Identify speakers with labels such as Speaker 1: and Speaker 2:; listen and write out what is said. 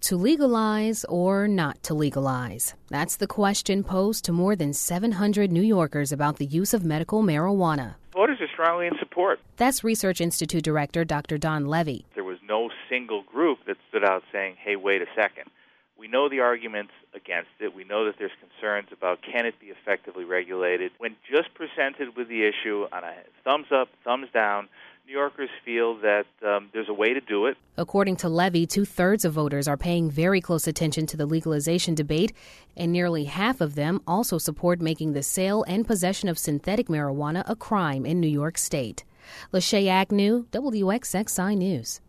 Speaker 1: To legalize or not to legalize? That's the question posed to more than 700 New Yorkers about the use of medical marijuana.
Speaker 2: Voters are strongly in support.
Speaker 1: That's Research Institute Director Dr. Don Levy.
Speaker 2: There was no single group that stood out saying, hey, wait a second. We know the arguments against it. We know that there's concerns about can it be effectively regulated. When just presented with the issue on a thumbs up, thumbs down, New Yorkers feel that there's a way to do it.
Speaker 1: According to Levy, 2/3 of voters are paying very close attention to the legalization debate, and nearly half of them also support making the sale and possession of synthetic marijuana a crime in New York State. Lachey Agnew, WXXI News.